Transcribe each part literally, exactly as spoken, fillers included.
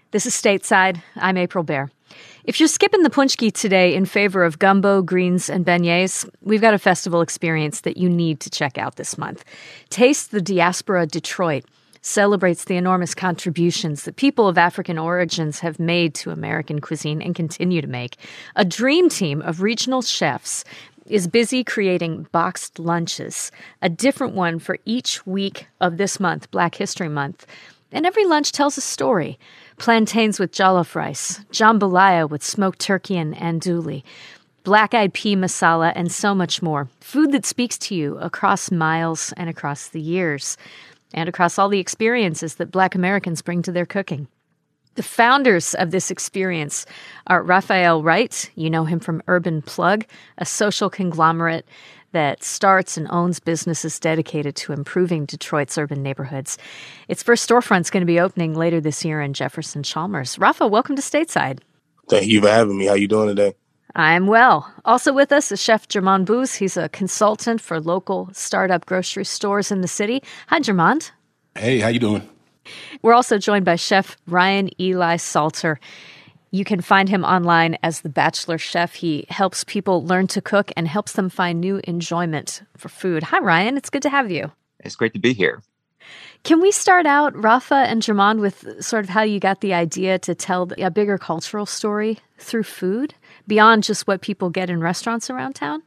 This is Stateside. I'm April Baer. If you're skipping the punchki today in favor of gumbo, greens, and beignets, we've got a festival experience that you need to check out this month. Taste the Diaspora Detroit celebrates the enormous contributions that people of African origins have made to American cuisine and continue to make. A dream team of regional chefs is busy creating boxed lunches, a different one for each week of this month, Black History Month. And every lunch tells a story. Plantains with jollof rice, jambalaya with smoked turkey and andouille, black-eyed pea masala, and so much more. Food that speaks to you across miles and across the years, and across all the experiences that Black Americans bring to their cooking. The founders of this experience are Raphael Wright. You know him from Urban Plug, a social conglomerate that starts and owns businesses dedicated to improving Detroit's urban neighborhoods. Its first storefront's going to be opening later this year in Jefferson Chalmers. Rafa, welcome to Stateside. Thank you for having me. How you doing today? I'm well. Also with us is Chef Jermond Booz. He's a consultant for local startup grocery stores in the city. Hi, Jermond. Hey, how you doing? We're also joined by Chef Ryan Eli Salter. You can find him online as the Bachelor Chef. He helps people learn to cook and helps them find new enjoyment for food. Hi, Ryan. It's good to have you. It's great to be here. Can we start out, Rafa and Jermond, with sort of how you got the idea to tell a bigger cultural story through food, beyond just what people get in restaurants around town?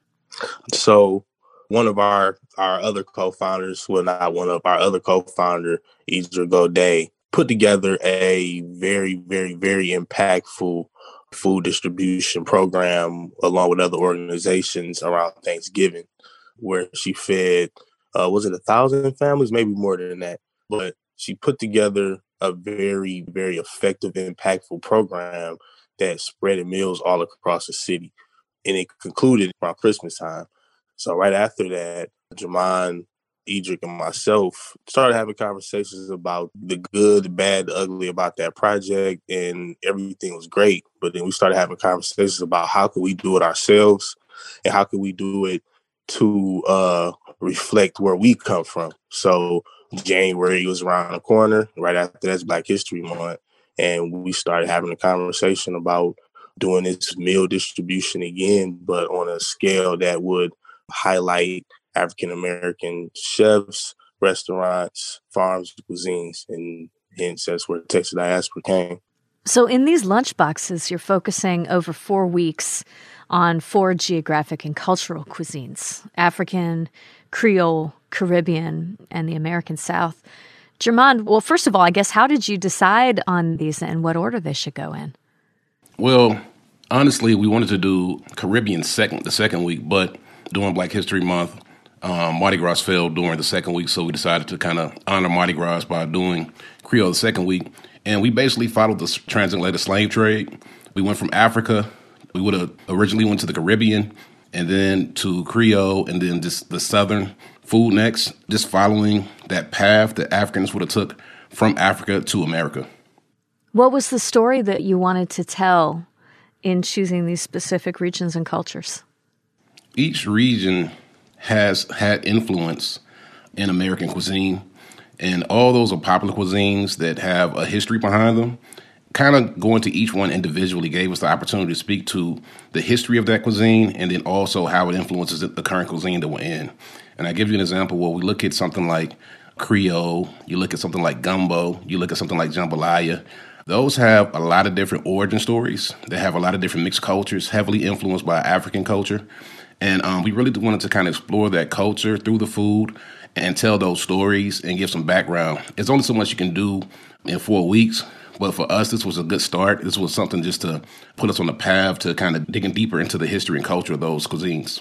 So one of our, our other co-founders, well, not one of our other co-founder, Idra Godet, put together a very, very, very impactful food distribution program along with other organizations around Thanksgiving, where she fed, uh, was it a thousand families? Maybe more than that. But she put together a very, very effective, impactful program that spread meals all across the city. And it concluded around Christmas time. So right after that, Jermond, Idric, and myself started having conversations about the good, the bad, the ugly about that project, and everything was great. But then we started having conversations about how could we do it ourselves and how could we do it to uh, reflect where we come from. So January was around the corner. Right after that's Black History Month. And we started having a conversation about doing this meal distribution again, but on a scale that would highlight African-American chefs, restaurants, farms, cuisines, and hence that's where Texas Diaspora came. So in these lunch boxes, you're focusing over four weeks on four geographic and cultural cuisines: African, Creole, Caribbean, and the American South. Jermond, well, first of all, I guess, how did you decide on these and what order they should go in? Well, honestly, we wanted to do Caribbean second, the second week, but during Black History Month, Um, Mardi Gras fell during the second week, so we decided to kind of honor Mardi Gras by doing Creole the second week. And we basically followed the transatlantic slave trade. We went from Africa. We would have originally went to the Caribbean and then to Creole and then just the Southern food next, just following that path that Africans would have took from Africa to America. What was the story that you wanted to tell in choosing these specific regions and cultures? Each region has had influence in American cuisine, and all those are popular cuisines that have a history behind them. Kind of going to each one individually gave us the opportunity to speak to the history of that cuisine and then also how it influences the current cuisine that we're in. And I give you an example where we look at something like Creole, you look at something like gumbo, you look at something like jambalaya. Those have a lot of different origin stories. They have a lot of different mixed cultures, heavily influenced by African culture. And um, we really wanted to kind of explore that culture through the food and tell those stories and give some background. It's only so much you can do in four weeks. But for us, this was a good start. This was something just to put us on the path to kind of digging deeper into the history and culture of those cuisines.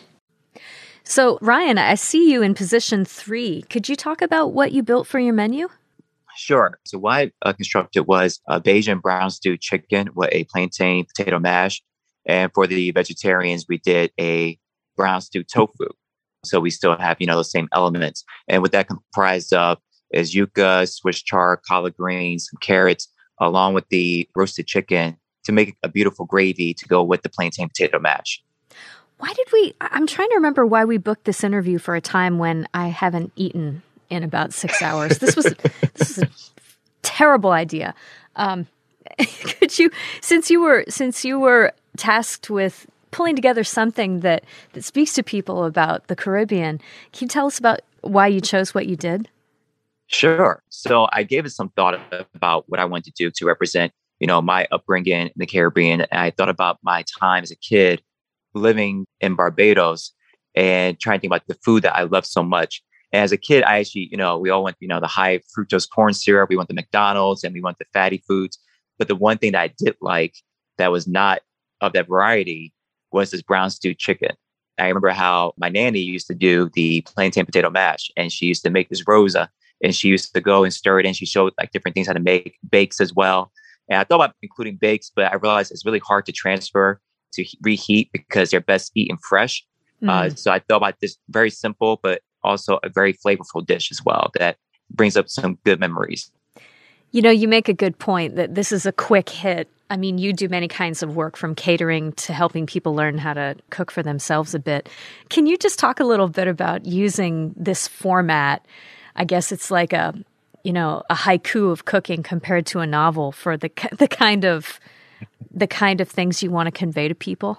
So, Ryan, I see you in position three. Could you talk about what you built for your menu? Sure. So what I uh, constructed was a Bajan brown stew chicken with a plantain potato mash. And for the vegetarians, we did a brown stew tofu. So we still have, you know, the same elements. And what that comprised of is yuca, Swiss chard, collard greens, some carrots, along with the roasted chicken to make a beautiful gravy to go with the plantain potato mash. Why did we, I'm trying to remember why we booked this interview for a time when I haven't eaten in about six hours. This was, this was a terrible idea. Um, Could you, since you were since you were tasked with pulling together something that, that speaks to people about the Caribbean, can you tell us about why you chose what you did? Sure. So I gave it some thought about what I wanted to do to represent, you know, my upbringing in the Caribbean. And I thought about my time as a kid living in Barbados and trying to think about the food that I love so much. And as a kid, I actually, you know, we all went, you know, the high fructose corn syrup, we went to McDonald's and we went to fatty foods. But the one thing that I did like that was not of that variety was this brown stewed chicken. I remember how my nanny used to do the plantain potato mash, and she used to make this rosa, and she used to go and stir it, and she showed like different things how to make bakes as well. And I thought about including bakes, but I realized it's really hard to transfer to reheat because they're best eaten fresh. Mm. Uh, so I thought about this very simple, but also a very flavorful dish as well that brings up some good memories. You know, you make a good point that this is a quick hit. I mean, you do many kinds of work from catering to helping people learn how to cook for themselves a bit. Can you just talk a little bit about using this format? I guess it's like a, you know, a haiku of cooking compared to a novel for the the kind of the kind of things you want to convey to people.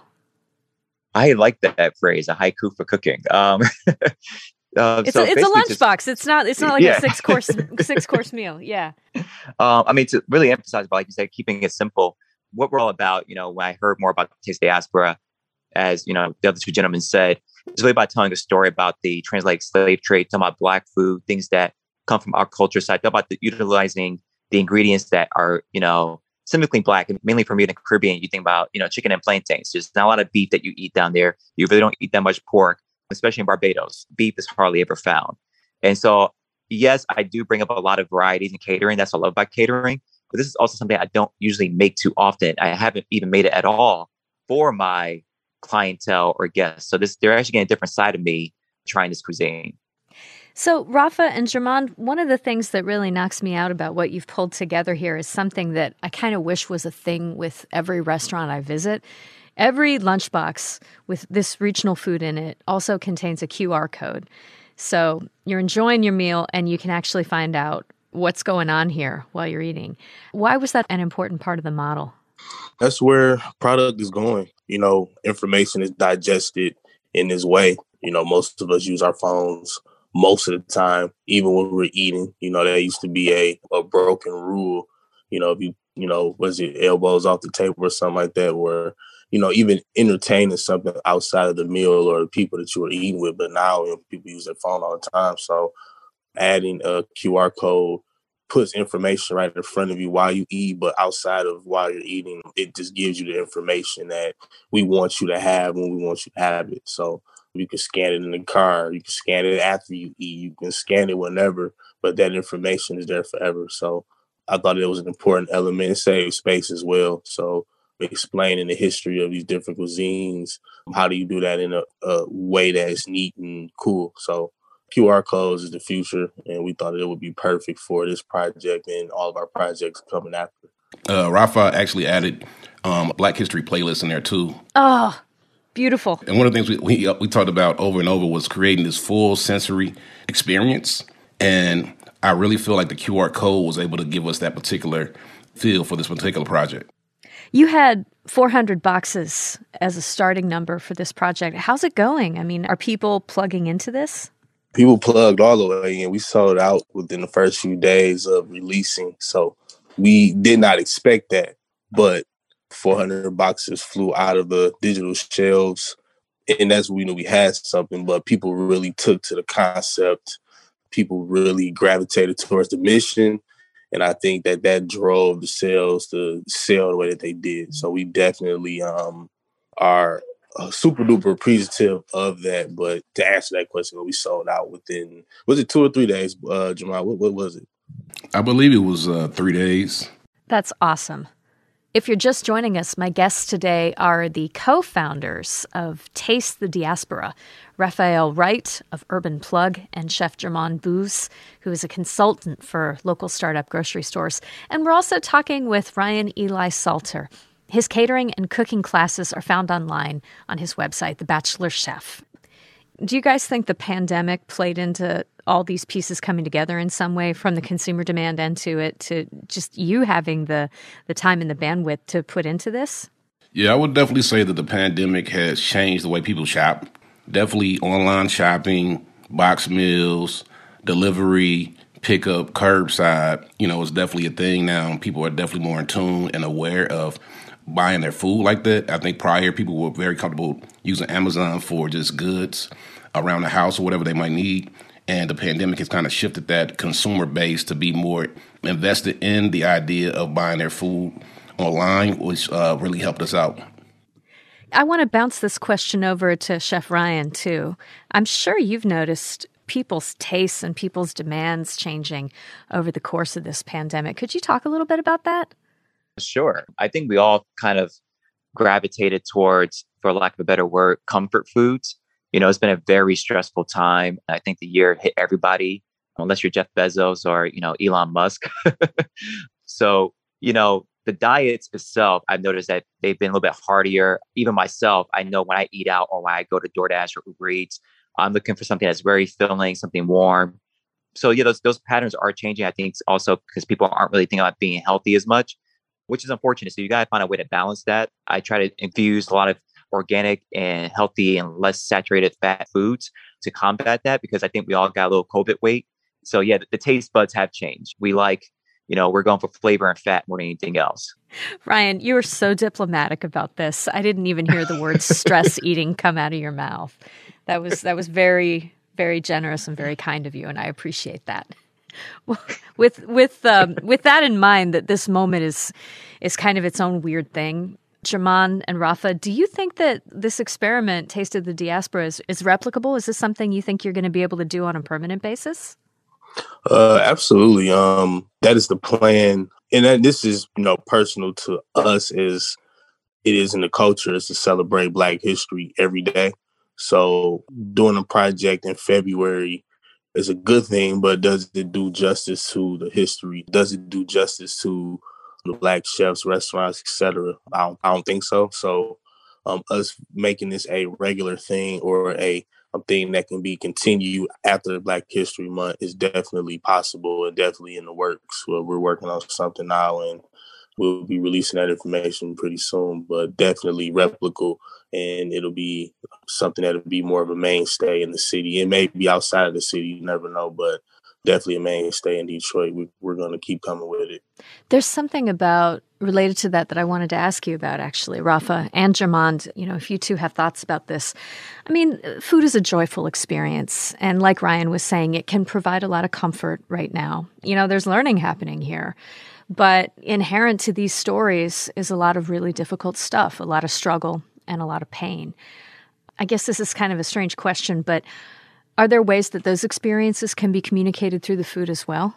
I like that phrase, a haiku for cooking. Um, Uh, it's so a, it's a lunchbox. Just, it's not. It's not like yeah. a six course six course meal. Yeah. Um, I mean, to really emphasize, like you said, keeping it simple. What we're all about. You know, when I heard more about Taste the Diaspora, as you know, the other two gentlemen said, it's really about telling a story about the transatlantic slave trade, talking about Black food, things that come from our culture. So I thought about the, utilizing the ingredients that are, you know, significantly Black, and mainly for me in the Caribbean. You think about, you know, chicken and plantains. There's not a lot of beef that you eat down there. You really don't eat that much pork. Especially in Barbados, beef is hardly ever found. And so, yes, I do bring up a lot of varieties in catering. That's what I love about catering. But this is also something I don't usually make too often. I haven't even made it at all for my clientele or guests. So this, they're actually getting a different side of me trying this cuisine. So, Rafa and Germain, one of the things that really knocks me out about what you've pulled together here is something that I kind of wish was a thing with every restaurant I visit. Every lunchbox with this regional food in it also contains a Q R code. So you're enjoying your meal and you can actually find out what's going on here while you're eating. Why was that an important part of the model? That's where product is going. You know, information is digested in this way. You know, most of us use our phones most of the time, even when we're eating. You know, there used to be a, a broken rule. You know, if you, you know, was it elbows off the table or something like that, where you know, even entertaining something outside of the meal or the people that you were eating with. But now, you know, people use their phone all the time. So adding a Q R code puts information right in front of you while you eat, but outside of while you're eating, it just gives you the information that we want you to have when we want you to have it. So you can scan it in the car, you can scan it after you eat, you can scan it whenever, but that information is there forever. So I thought it was an important element. It saves space as well. So explaining the history of these different cuisines. How do you do that in a, a way that is neat and cool? So Q R codes is the future, and we thought it would be perfect for this project and all of our projects coming after. Uh, Rafa actually added um, a Black History playlist in there too. Oh, beautiful. And one of the things we, we, we talked about over and over was creating this full sensory experience. And I really feel like the Q R code was able to give us that particular feel for this particular project. You had four hundred boxes as a starting number for this project. How's it going? I mean, are people plugging into this? People plugged all the way in. We sold out within the first few days of releasing. So we did not expect that, but four hundred boxes flew out of the digital shelves. And that's when we knew we had something, but people really took to the concept. People really gravitated towards the mission. And I think that that drove the sales to sell the way that they did. So we definitely um, are uh, super duper appreciative of that. But to answer that question, we sold out within, was it two or three days, uh, Jamal? What, what was it? I believe it was uh, three days. That's awesome. If you're just joining us, my guests today are the co-founders of Taste the Diaspora, Raphael Wright of Urban Plug and Chef Germain Booz, who is a consultant for local startup grocery stores. And we're also talking with Ryan Eli Salter. His catering and cooking classes are found online on his website, The Bachelor Chef. Do you guys think the pandemic played into all these pieces coming together in some way, from the consumer demand end to it, to just you having the, the time and the bandwidth to put into this? Yeah, I would definitely say that the pandemic has changed the way people shop. Definitely online shopping, box meals, delivery, pickup, curbside, you know, it's definitely a thing now. People are definitely more in tune and aware of buying their food like that. I think prior people were very comfortable using Amazon for just goods around the house or whatever they might need. And the pandemic has kind of shifted that consumer base to be more invested in the idea of buying their food online, which uh, really helped us out. I want to bounce this question over to Chef Ryan, too. I'm sure you've noticed people's tastes and people's demands changing over the course of this pandemic. Could you talk a little bit about that? Sure. I think we all kind of gravitated towards, for lack of a better word, comfort foods. You know, it's been a very stressful time. I think the year hit everybody, unless you're Jeff Bezos or, you know, Elon Musk. So, you know, the diets itself, I've noticed that they've been a little bit hardier. Even myself, I know when I eat out or when I go to DoorDash or Uber Eats, I'm looking for something that's very filling, something warm. So yeah, those those patterns are changing. I think also because people aren't really thinking about being healthy as much, which is unfortunate. So you got to find a way to balance that. I try to infuse a lot of organic and healthy and less saturated fat foods to combat that, because I think we all got a little COVID weight. So yeah, the, the taste buds have changed. We like, you know, we're going for flavor and fat more than anything else. Ryan, you were so diplomatic about this. I didn't even hear the word stress eating come out of your mouth. That was that was very, very generous and very kind of you, and I appreciate that. With with um, with that in mind, that this moment is is kind of its own weird thing. Jermon and Rafa, do you think that this experiment, Taste of the Diaspora, is, is replicable? Is this something you think you're going to be able to do on a permanent basis? Uh, absolutely. Um, that is the plan. And that, this is, you know, personal to us, is it is in the culture, is to celebrate Black history every day. So doing a project in February is a good thing, but does it do justice to the history? Does it do justice to the Black chefs, restaurants, et cetera? I don't, I don't think so. So um, us making this a regular thing or a, a thing that can be continued after Black History Month is definitely possible and definitely in the works. Well, we're working on something now, and we'll be releasing that information pretty soon, but definitely replicable, and it'll be something that'll be more of a mainstay in the city. It may be outside of the city, you never know, but definitely a mainstay in Detroit. We, we're going to keep coming with it. There's something about related to that that I wanted to ask you about, actually, Rafa and Jermon. You know, if you two have thoughts about this. I mean, food is a joyful experience. And like Ryan was saying, it can provide a lot of comfort right now. You know, there's learning happening here. But inherent to these stories is a lot of really difficult stuff, a lot of struggle and a lot of pain. I guess this is kind of a strange question, but are there ways that those experiences can be communicated through the food as well?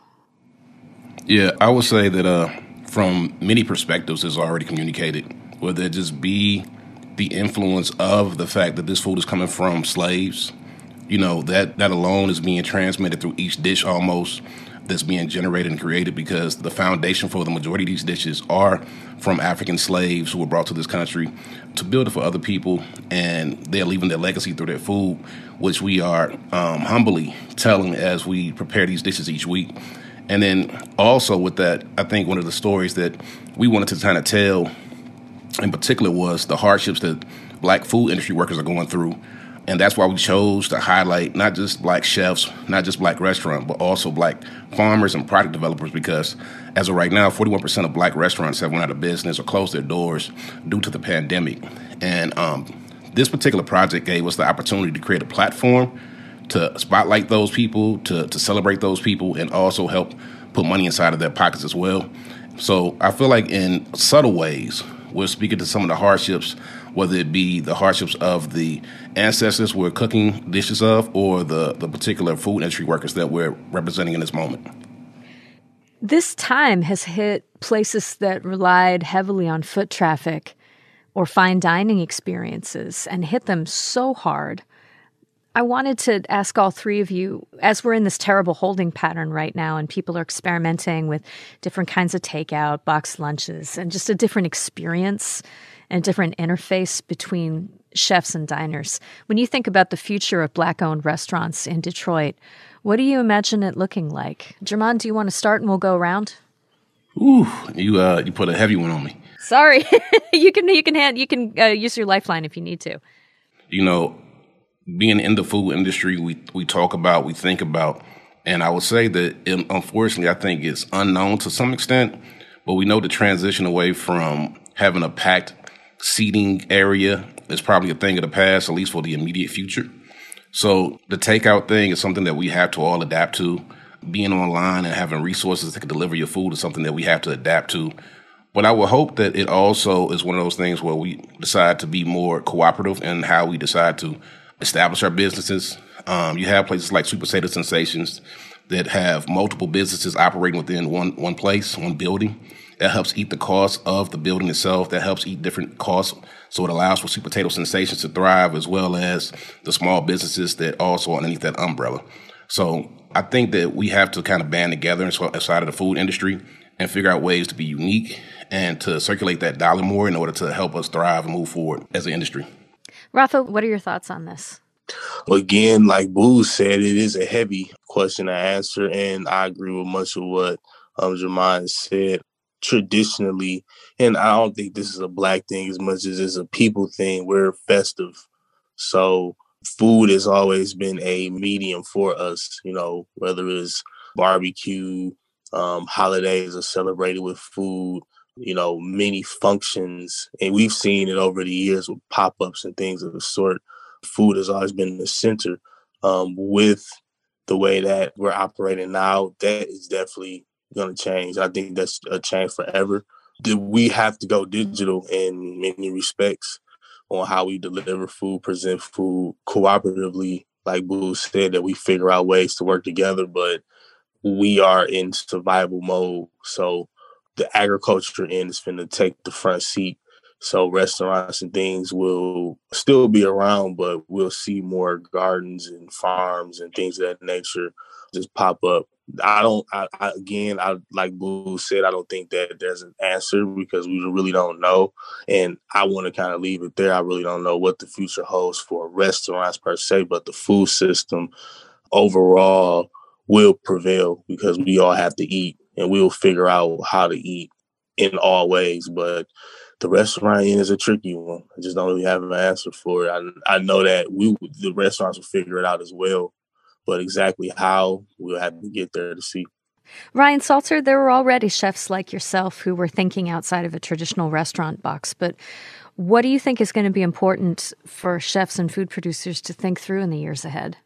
Yeah, I would say that uh, from many perspectives it's already communicated, whether it just be the influence of the fact that this food is coming from slaves. You know, that, that alone is being transmitted through each dish almost that's being generated and created, because the foundation for the majority of these dishes are from African slaves who were brought to this country to build it for other people, and they're leaving their legacy through their food, which we are um, humbly telling as we prepare these dishes each week. And then also with that, I think one of the stories that we wanted to kind of tell in particular was the hardships that Black food industry workers are going through. And that's why we chose to highlight not just Black chefs, not just Black restaurants, but also Black farmers and product developers, because as of right now, forty-one percent of Black restaurants have went out of business or closed their doors due to the pandemic. And um, this particular project gave us the opportunity to create a platform to spotlight those people, to, to celebrate those people, and also help put money inside of their pockets as well. So I feel like in subtle ways, we're speaking to some of the hardships, whether it be the hardships of the ancestors we're cooking dishes of, or the, the particular food industry workers that we're representing in this moment. This time has hit places that relied heavily on foot traffic or fine dining experiences and hit them so hard. I wanted to ask all three of you, as we're in this terrible holding pattern right now and people are experimenting with different kinds of takeout, boxed lunches, and just a different experience and different interface between chefs and diners. When you think about the future of Black-owned restaurants in Detroit, what do you imagine it looking like? Jermon, do you want to start and we'll go around? Ooh, you uh, you put a heavy one on me. Sorry, you can you can hand you can uh, use your lifeline if you need to. You know, being in the food industry, we we talk about, we think about, and I would say that it, unfortunately, I think it's unknown to some extent, but we know the transition away from having a packed seating area is probably a thing of the past, at least for the immediate future. So the takeout thing is something that we have to all adapt to. Being online and having resources that can deliver your food is something that we have to adapt to. But I would hope that it also is one of those things where we decide to be more cooperative in how we decide to establish our businesses. Um, you have places like Sweet Potato Sensations that have multiple businesses operating within one one place, one building. That helps eat the cost of the building itself. That helps eat different costs. So it allows for Sweet Potato Sensations to thrive, as well as the small businesses that also are underneath that umbrella. So I think that we have to kind of band together inside of the food industry and figure out ways to be unique and to circulate that dollar more in order to help us thrive and move forward as an industry. Rafa, what are your thoughts on this? Again, like Boo said, it is a heavy question to answer, and I agree with much of what um, Jermon said. Traditionally, and I don't think this is a Black thing as much as it's a people thing, we're festive. So food has always been a medium for us, you know, whether it's barbecue, um, holidays are celebrated with food, you know, many functions. And we've seen it over the years with pop-ups and things of the sort. Food has always been the center. Um, with the way that we're operating now, that is definitely going to change. I think that's a change forever. Do we have to go digital in many respects on how we deliver food, present food cooperatively, like Boo said, that we figure out ways to work together, but we are in survival mode. So the agriculture end is going to take the front seat. So restaurants and things will still be around, but we'll see more gardens and farms and things of that nature just pop up. I don't, I, I, again, I like Boo said, I don't think that there's an answer because we really don't know. And I want to kind of leave it there. I really don't know what the future holds for restaurants per se, but the food system overall will prevail because we all have to eat and we'll figure out how to eat in all ways. But the restaurant end is a tricky one. I just don't really have an answer for it. I, I know that we, the restaurants will figure it out as well. But exactly how, we'll have to get there to see. Ryan Salter, there were already chefs like yourself who were thinking outside of a traditional restaurant box. But what do you think is going to be important for chefs and food producers to think through in the years ahead?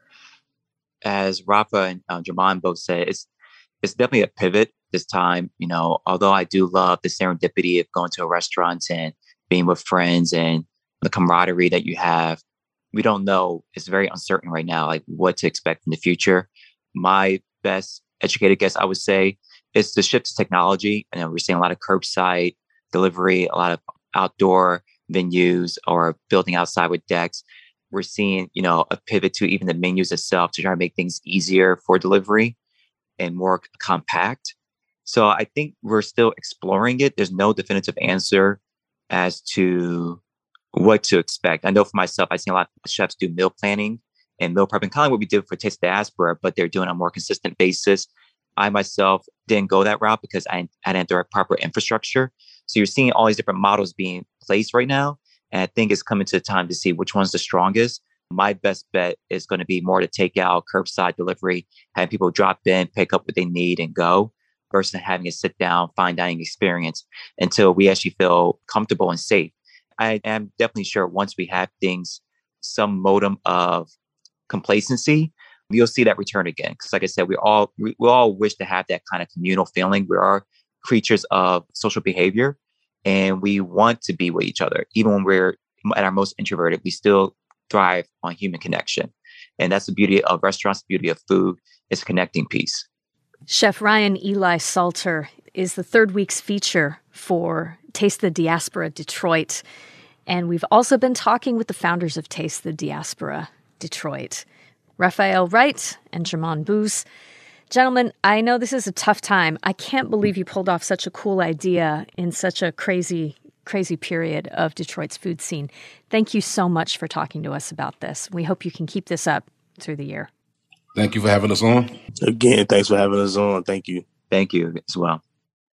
As Rafa and um, Jermon both said, it's it's definitely a pivot this time. You know, although I do love the serendipity of going to a restaurant and being with friends and the camaraderie that you have, we don't know. It's very uncertain right now, like what to expect in the future. My best educated guess, I would say, is the shift to technology. And we're seeing a lot of curbside delivery, a lot of outdoor venues or building outside with decks. We're seeing, you know, a pivot to even the menus itself to try to make things easier for delivery and more compact. So I think we're still exploring it. There's no definitive answer as to what to expect. I know for myself, I've seen a lot of chefs do meal planning and meal prepping, kind of what we did for Taste the Diaspora, but they're doing it on a more consistent basis. I myself didn't go that route because I hadn't the proper infrastructure. So you're seeing all these different models being placed right now. And I think it's coming to the time to see which one's the strongest. My best bet is going to be more to take out curbside delivery, having people drop in, pick up what they need and go, versus having a sit down, fine dining experience until we actually feel comfortable and safe. I am definitely sure once we have things, some modem of complacency, you'll see that return again. Because like I said, we all we, we all wish to have that kind of communal feeling. We are creatures of social behavior and we want to be with each other. Even when we're at our most introverted, we still thrive on human connection. And that's the beauty of restaurants, the beauty of food, is a connecting piece. Chef Ryan Eli Salter is the third week's feature for Taste the Diaspora Detroit. And we've also been talking with the founders of Taste the Diaspora. Detroit. Raphael Wright and Jermon Booz. Gentlemen, I know this is a tough time. I can't believe you pulled off such a cool idea in such a crazy, crazy period of Detroit's food scene. Thank you so much for talking to us about this. We hope you can keep this up through the year. Thank you for having us on. Again, thanks for having us on. Thank you. Thank you as well.